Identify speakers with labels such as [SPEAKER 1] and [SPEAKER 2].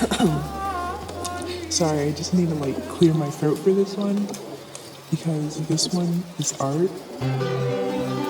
[SPEAKER 1] Sorry, I just need to like clear my throat for this one because this one is art.